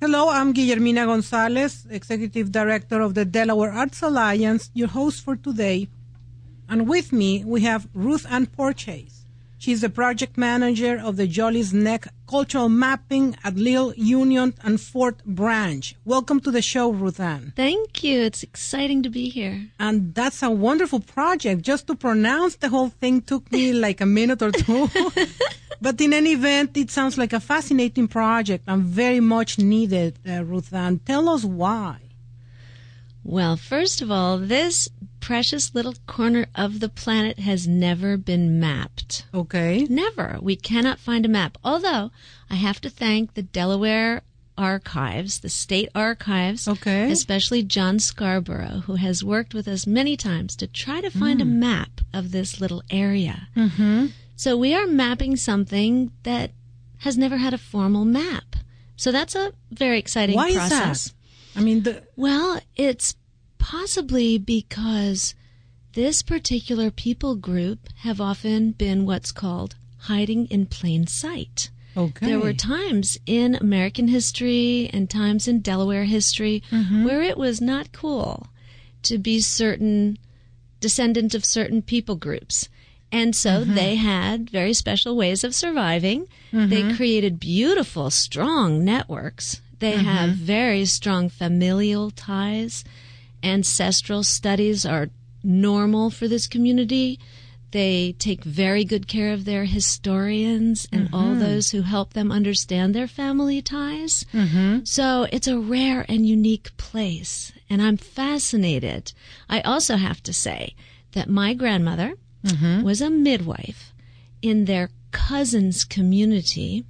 Hello, I'm Guillermina Gonzalez, Executive Director of the Delaware Arts Alliance, your host for today. And with me, we have Ruth Ann Porchase. She's the project manager of the Jolly's Neck Cultural Mapping at Little Union and Fort Branch. Welcome to the show, Ruth Ann. Thank you. It's exciting to be here. And that's a wonderful project. Just to pronounce the whole thing took me like a minute or two. But in any event, it sounds like a fascinating project and very much needed, Ruth Ann. Tell us why. Well, first of all, this precious little corner of the planet has never been mapped. Okay. Never. We cannot find a map. Although, I have to thank the Delaware Archives, the state archives, okay, especially John Scarborough, who has worked with us many times to try to find a map of this little area. Mm-hmm. So we are mapping something that has never had a formal map. So that's a very exciting process. Why is that? I mean, Well, it's possibly because this particular people group have often been what's called hiding in plain sight. Okay. There were times in American history and times in Delaware history where it was not cool to be certain descendant of certain people groups. And so they had very special ways of surviving. They created beautiful, strong networks. They have very strong familial ties. Ancestral studies are normal for this community. They take very good care of their historians and all those who help them understand their family ties. So it's a rare and unique place, and I'm fascinated. I also have to say that my grandmother was a midwife in their cousins' community.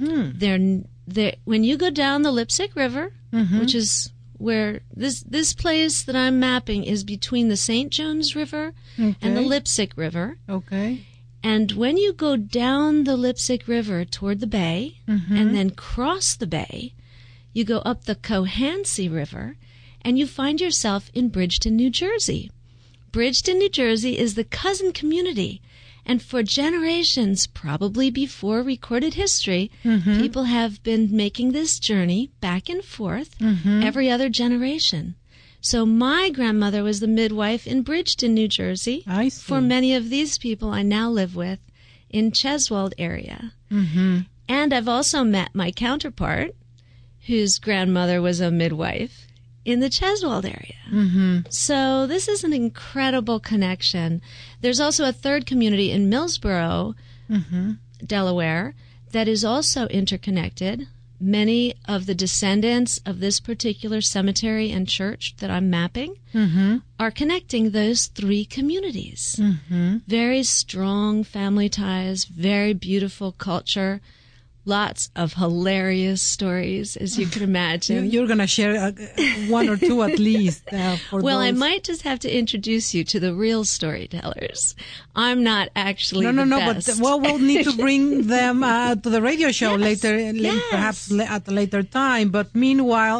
When you go down the Lipsick River, which is where this place that I'm mapping is between the St. Jones River and the Lipsick River. Okay. And when you go down the Lipsick River toward the bay and then cross the bay, you go up the Cohansey River and you find yourself in Bridgeton, New Jersey. Bridgeton, New Jersey is the cousin community. And for generations, probably before recorded history, people have been making this journey back and forth every other generation. So my grandmother was the midwife in Bridgeton, New Jersey. I see. For many of these people I now live with in Cheswold area. And I've also met my counterpart, whose grandmother was a midwife in the Cheswold area. So this is an incredible connection. There's also a third community in Millsboro, Delaware, that is also interconnected. Many of the descendants of this particular cemetery and church that I'm mapping are connecting those three communities. Very strong family ties, very beautiful culture. Lots of hilarious stories, as you can imagine. You're going to share one or two at least. For well, those. I might just have to introduce you to the real storytellers. I'm not actually No, best. but we'll need to bring them to the radio show later, perhaps at a later time. But meanwhile,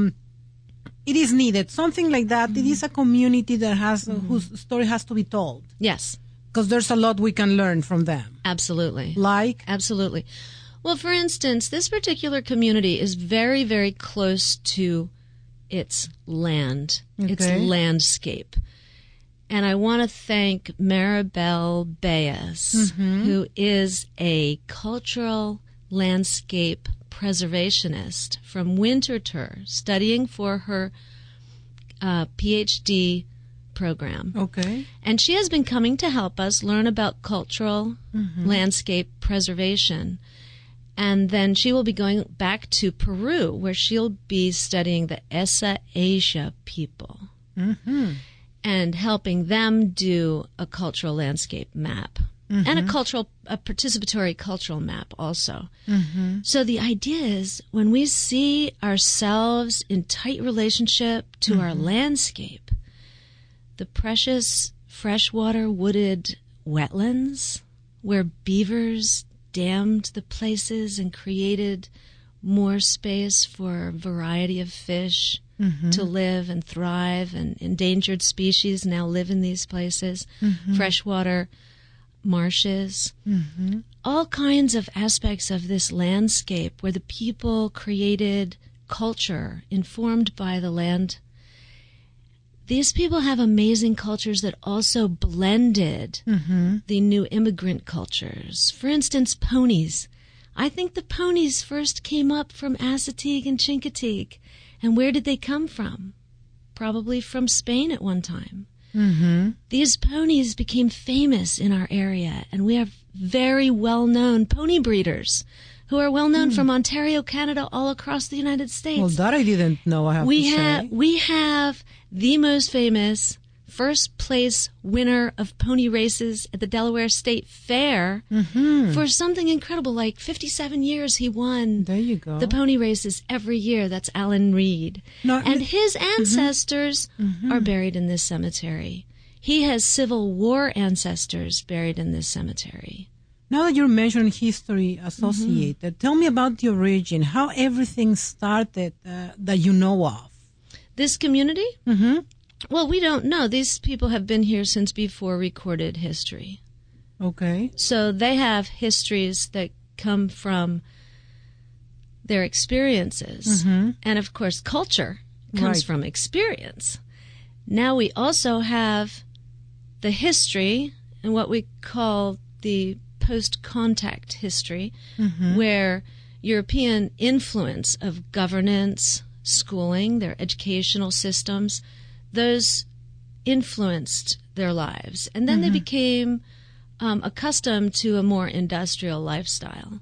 it is needed. Something like that. It is a community that has whose story has to be told. Yes. Because there's a lot we can learn from them. Absolutely. Like? Absolutely. Well, for instance, this particular community is very, very close to its land, its landscape. And I want to thank Maribel Baez, who is a cultural landscape preservationist from Winterthur, studying for her PhD program. Okay. And she has been coming to help us learn about cultural landscape preservation. And then she will be going back to Peru, where she'll be studying the Essa Asia people and helping them do a cultural landscape map and a participatory cultural map also. So the idea is when we see ourselves in tight relationship to our landscape, the precious freshwater wooded wetlands where beavers dammed the places and created more space for a variety of fish to live and thrive, and endangered species now live in these places, freshwater marshes, all kinds of aspects of this landscape where the people created culture informed by the land. These people have amazing cultures that also blended the new immigrant cultures. For instance, ponies. I think the ponies first came up from Assateague and Chincoteague. And where did they come from? Probably from Spain at one time. These ponies became famous in our area, and we have very well-known pony breeders who are well-known from Ontario, Canada, all across the United States. Well, that I didn't know, I have to say. We have the most famous first place winner of pony races at the Delaware State Fair for something incredible, like 57 years he won there you go. the pony races every year. That's Alan Reed. No, and his ancestors are buried in this cemetery. He has Civil War ancestors buried in this cemetery. Now that you're mentioning history associated, tell me about the origin, how everything started that you know of. This community? Well, we don't know. These people have been here since before recorded history. Okay. So they have histories that come from their experiences. And, of course, culture comes from experience. Now we also have the history and what we call the post-contact history, where European influence of governance, schooling, their educational systems, those influenced their lives. And then they became accustomed to a more industrial lifestyle.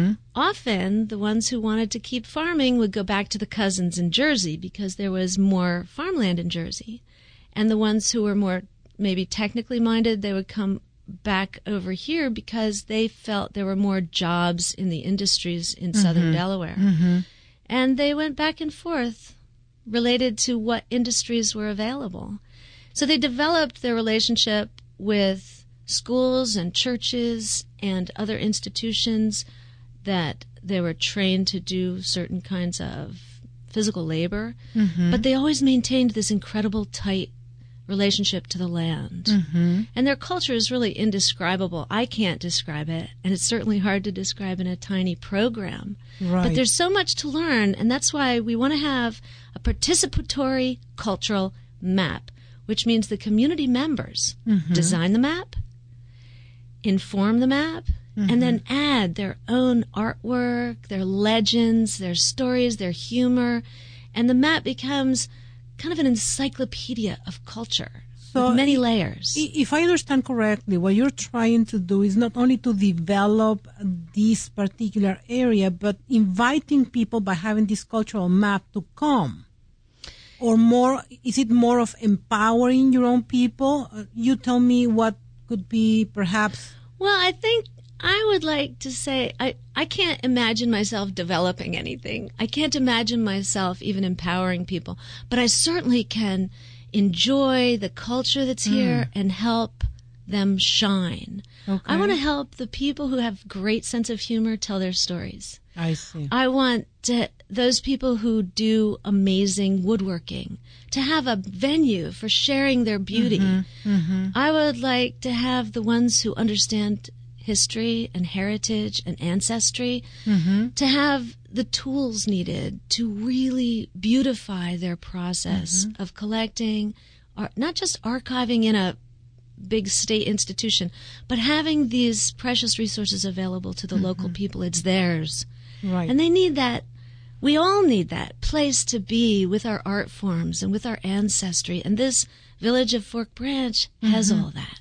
Often, the ones who wanted to keep farming would go back to the cousins in Jersey because there was more farmland in Jersey. And the ones who were more maybe technically minded, they would come back over here because they felt there were more jobs in the industries in southern Delaware. And they went back and forth related to what industries were available. So they developed their relationship with schools and churches and other institutions that they were trained to do certain kinds of physical labor. But they always maintained this incredible tight relationship to the land. And their culture is really indescribable. I can't describe it, and it's certainly hard to describe in a tiny program. But there's so much to learn, and that's why we want to have a participatory cultural map, which means the community members design the map, inform the map, and then add their own artwork, their legends, their stories, their humor, and the map becomes kind of an encyclopedia of culture with many layers. If I understand correctly, what you're trying to do is not only to develop this particular area, but inviting people by having this cultural map to come. Or more, is it more of empowering your own people? You tell me what could be perhaps... Well, I think I would like to say I can't imagine myself developing anything. I can't imagine myself even empowering people. But I certainly can enjoy the culture that's here and help them shine. I want to help the people who have great sense of humor tell their stories. I see. I want those people who do amazing woodworking to have a venue for sharing their beauty. I would like to have the ones who understand history and heritage and ancestry to have the tools needed to really beautify their process of collecting, not just archiving in a big state institution, but having these precious resources available to the local people. It's theirs. And they need that. We all need that place to be with our art forms and with our ancestry. And this village of Fork Branch has all that.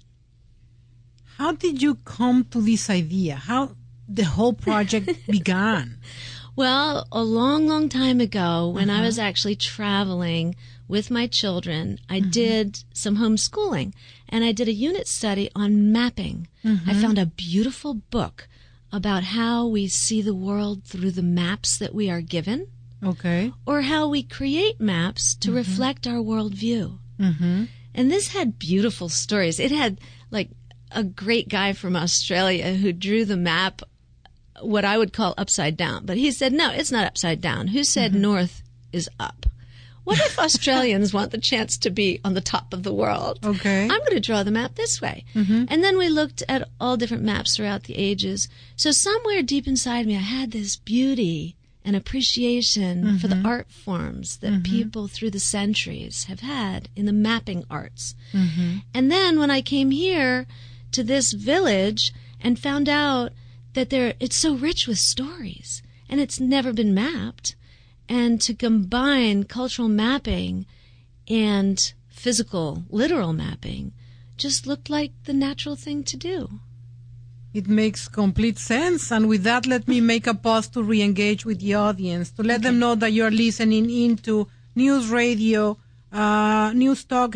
How did you come to this idea? How the whole project began? Well, a long, long time ago, when I was actually traveling with my children, I did some homeschooling, and I did a unit study on mapping. I found a beautiful book about how we see the world through the maps that we are given, or how we create maps to reflect our worldview. And this had beautiful stories. It had, like, a great guy from Australia who drew the map what I would call upside down. But he said, no, it's not upside down. Who said north is up? What if Australians want the chance to be on the top of the world? I'm going to draw the map this way. And then we looked at all different maps throughout the ages. So somewhere deep inside me, I had this beauty and appreciation for the art forms that people through the centuries have had in the mapping arts. And then when I came here to this village and found out that it's so rich with stories and it's never been mapped, and to combine cultural mapping and physical, literal mapping just looked like the natural thing to do. It makes complete sense. And with that, let me make a pause to re-engage with the audience, to let them know that you're listening into News Radio, News Talk,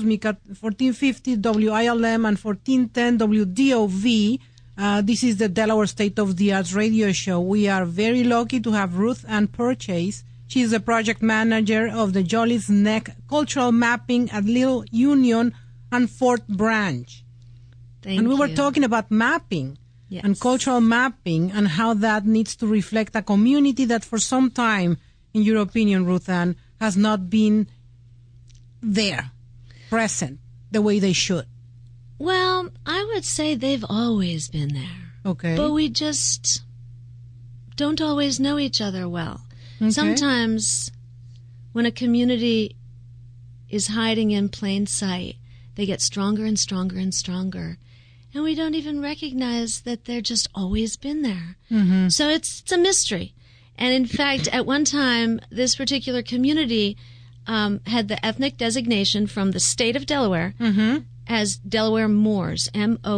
1450 WILM and 1410 WDOV. This is the Delaware State of the Arts radio show. We are very lucky to have Ruth Ann Purchase. She is the project manager of the Jolly's Neck Cultural Mapping at Little Union and Fort Branch. And we were talking about mapping and cultural mapping and how that needs to reflect a community that for some time, in your opinion, Ruth Ann, has not been there, present, the way they should. Well, I would say they've always been there. Okay. But we just don't always know each other well. Okay. Sometimes when a community is hiding in plain sight, they get stronger and stronger and stronger. And we don't even recognize that they're just always been there. So it's a mystery. And in fact, at one time, this particular community had the ethnic designation from the state of Delaware as Delaware Moors,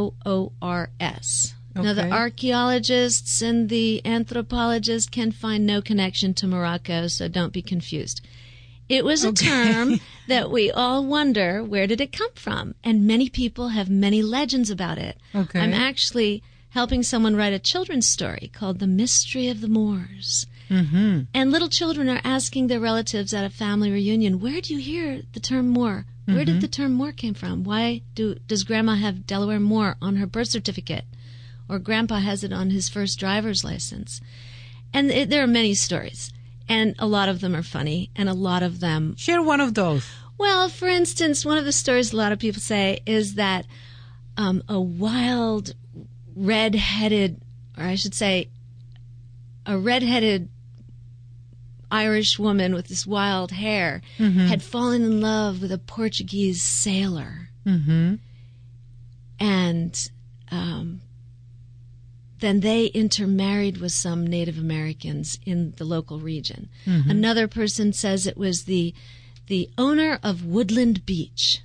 Moors. Now, the archaeologists and the anthropologists can find no connection to Morocco, so don't be confused. It was a term that we all wonder, where did it come from? And many people have many legends about it. I'm actually helping someone write a children's story called The Mystery of the Moors. And little children are asking their relatives at a family reunion, where do you hear the term Moor? Where did the term Moor came from? Why does Grandma have Delaware Moor on her birth certificate? Or Grandpa has it on his first driver's license? And there are many stories. And a lot of them are funny, and a lot of them... Share one of those. Well, for instance, one of the stories a lot of people say is that a wild, red-headed, or I should say, a red-headed Irish woman with this wild hair had fallen in love with a Portuguese sailor. And then they intermarried with some Native Americans in the local region. Another person says it was the owner of Woodland Beach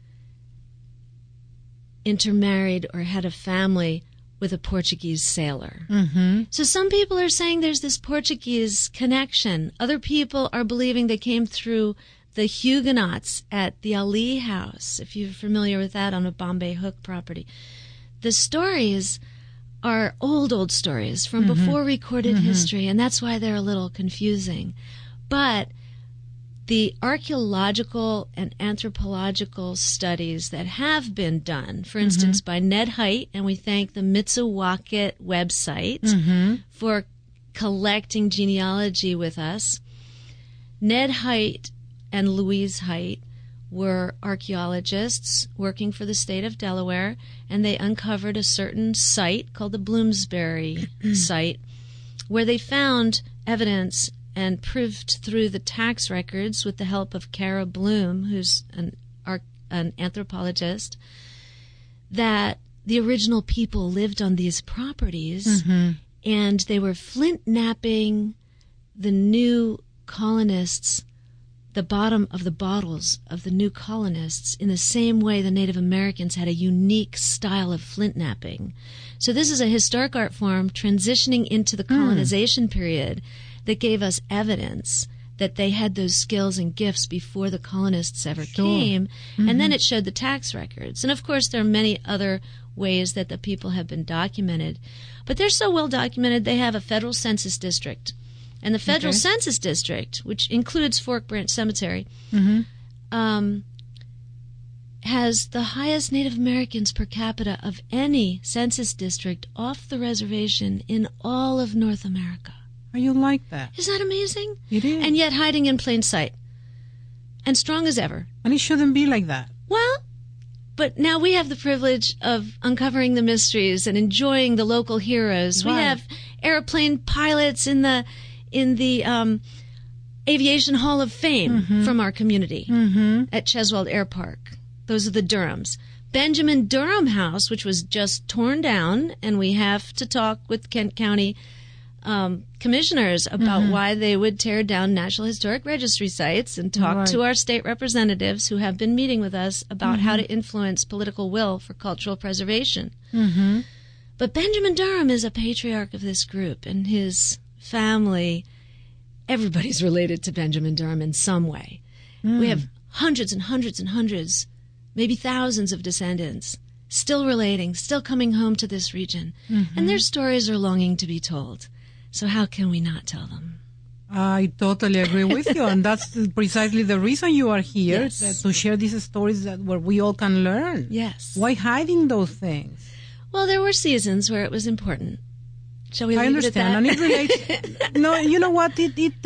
intermarried or had a family with a Portuguese sailor. So some people are saying there's this Portuguese connection. Other people are believing they came through the Huguenots at the Ali House, if you're familiar with that, on a Bombay Hook property. The stories are old stories from before recorded history, and that's why they're a little confusing. But the archaeological and anthropological studies that have been done, for instance, by Ned Height, and we thank the Mitsuwaket website for collecting genealogy with us. Ned Height and Louise Height were archaeologists working for the state of Delaware, and they uncovered a certain site called the Bloomsbury site, where they found evidence and proved through the tax records with the help of Kara Bloom, who's an anthropologist, that the original people lived on these properties, and they were flint napping the new colonists, the bottom of the bottles of the new colonists, in the same way the Native Americans had a unique style of flint napping. So this is a historic art form transitioning into the colonization period that gave us evidence that they had those skills and gifts before the colonists ever came. And then it showed the tax records. And of course there are many other ways that the people have been documented. But they're so well documented, they have a federal census district. And the federal census district, which includes Fork Branch Cemetery, has the highest Native Americans per capita of any census district off the reservation in all of North America. Are you like that? Is that amazing? It is. And yet hiding in plain sight. And strong as ever. And it shouldn't be like that. Well, but now we have the privilege of uncovering the mysteries and enjoying the local heroes. Right. We have airplane pilots in the in the Aviation Hall of Fame from our community at Cheswold Air Park. Those are the Durhams. Benjamin Durham House, which was just torn down, and we have to talk with Kent County commissioners about why they would tear down National Historic Registry sites, and talk to our state representatives who have been meeting with us about how to influence political will for cultural preservation. But Benjamin Durham is a patriarch of this group, and his family, everybody's related to Benjamin Durham in some way. We have hundreds and hundreds and hundreds, maybe thousands of descendants still relating, still coming home to this region. And their stories are longing to be told. So how can we not tell them? I totally agree with you, and that's precisely the reason you are here, to share these stories where we all can learn. Yes. Why hiding those things? Well, there were seasons where it was important. Shall we leave it at that? And it relates. No, you know what?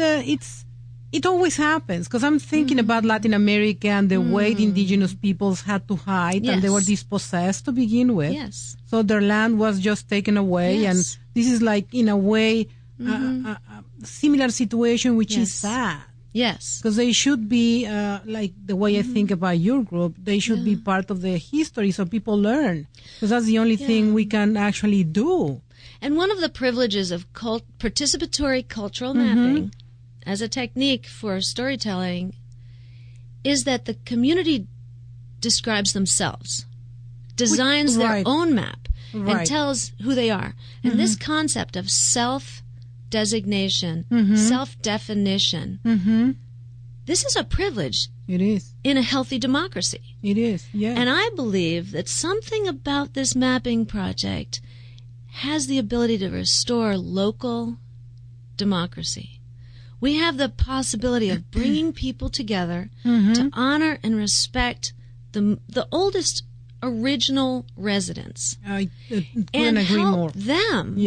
It always happens, because I'm thinking about Latin America and the way the indigenous peoples had to hide, and they were dispossessed to begin with. Yes. So their land was just taken away, and this is like, in a way, a similar situation, which is sad. Yes. Because they should be, like the way I think about your group, they should be part of the history so people learn. Because that's the only thing we can actually do. And one of the privileges of participatory cultural mapping as a technique for storytelling is that the community describes themselves, designs their own map, and tells who they are. And this concept of self-designation, self-definition, this is a privilege. It is. In a healthy democracy. It is, yeah. And I believe that something about this mapping project has the ability to restore local democracy. We have the possibility of bringing people together to honor and respect the oldest original residents. I couldn't and agree help more. them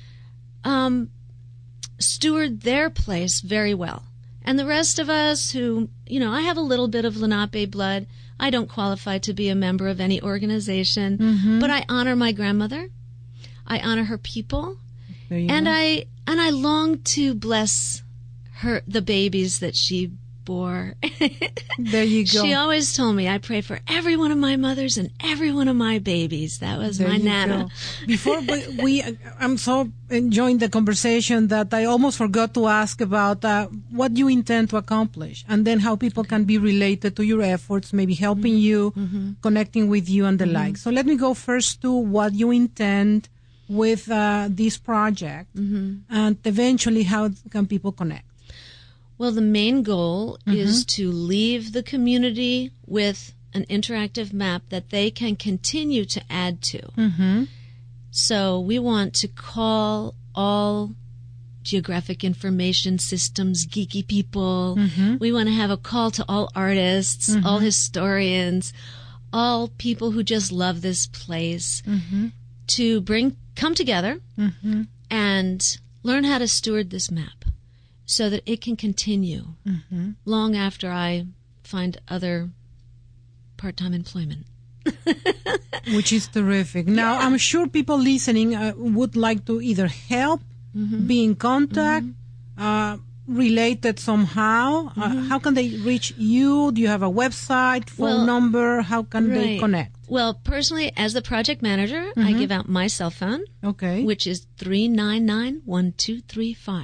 steward their place very well. And the rest of us who, I have a little bit of Lenape blood. I don't qualify to be a member of any organization, but I honor my grandmother. I honor her people. And I long to bless the babies that she bore. There you go. She always told me, I pray for every one of my mothers and every one of my babies. That was my Nana. Go. Before I'm so enjoying the conversation that I almost forgot to ask about what you intend to accomplish, and then how people can be related to your efforts, maybe helping you, connecting with you, and the like. So let me go first to what you intend with this project, and eventually how can people connect. Well, the main goal is to leave the community with an interactive map that they can continue to add to. So we want to call all geographic information systems geeky people. We want to have a call to all artists, all historians, all people who just love this place to come together and learn how to steward this map, so that it can continue long after I find other part-time employment. Which is terrific. Now, I'm sure people listening would like to either help, be in contact, related somehow. How can they reach you? Do you have a website, phone number? How can they connect? Well, personally, as the project manager, I give out my cell phone, which is 399-1235.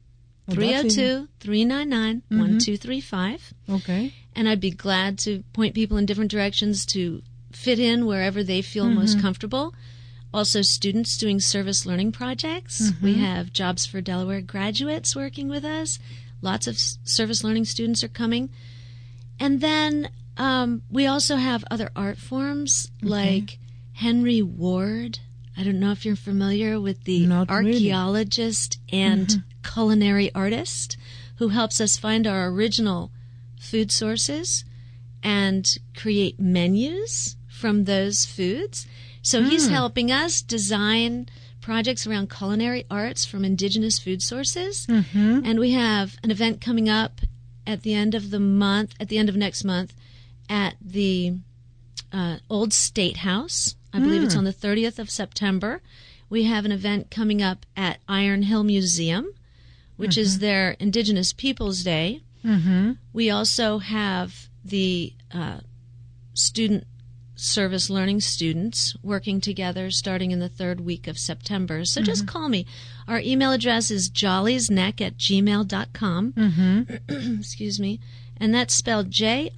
302-399-1235. Okay. And I'd be glad to point people in different directions to fit in wherever they feel most comfortable. Also, students doing service learning projects. We have Jobs for Delaware graduates working with us. Lots of service learning students are coming. And then we also have other art forms like Henry Ward. I don't know if you're familiar with the archaeologist and culinary artist who helps us find our original food sources and create menus from those foods. So he's helping us design projects around culinary arts from indigenous food sources. And we have an event coming up at the end of next month at the Old State House. I believe it's on the 30th of September. We have an event coming up at Iron Hill Museum which is their Indigenous Peoples Day. Mm-hmm. We also have the student service learning students working together starting in the third week of September. So just call me. Our email address is jolliesneck@gmail.com. Mm-hmm. Excuse me. And that's spelled Jolleys.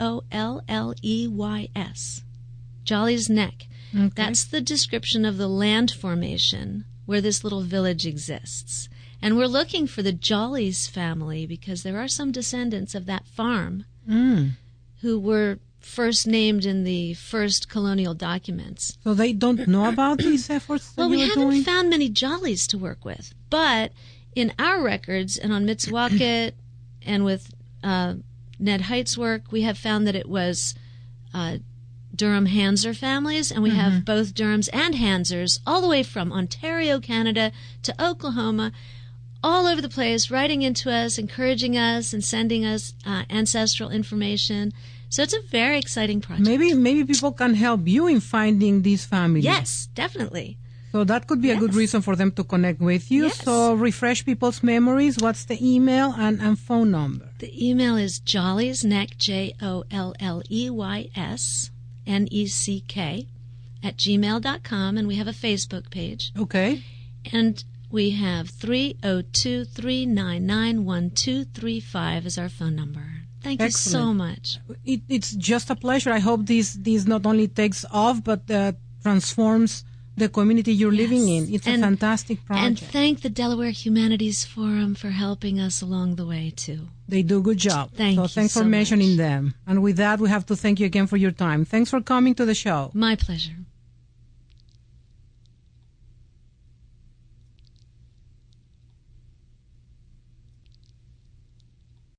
Jollies Neck. Okay. That's the description of the land formation where this little village exists. And we're looking for the Jollies family because there are some descendants of that farm who were first named in the first colonial documents. So they don't know about these efforts that Well, you we are haven't doing? found many Jollies to work with, but in our records and on Mitswaket and with Ned Height's work, we have found that it was Durham Hanser families, and we have both Durhams and Hansers all the way from Ontario, Canada to Oklahoma, all over the place, writing into us, encouraging us, and sending us ancestral information. So it's a very exciting project. Maybe people can help you in finding these families. Yes, definitely. So that could be a good reason for them to connect with you. Yes. So refresh people's memories. What's the email and phone number? The email is jolliesneck, JOLLEYSNECK, @gmail.com, and we have a Facebook page. Okay. And we have 302-399-1235 as our phone number. Thank you so Excellent. much. It's just a pleasure. I hope this not only takes off, but transforms the community you're living in. It's a fantastic project. And thank the Delaware Humanities Forum for helping us along the way, too. They do a good job. Thank you thanks so for mentioning much. them. And with that, we have to thank you again for your time. Thanks for coming to the show. My pleasure.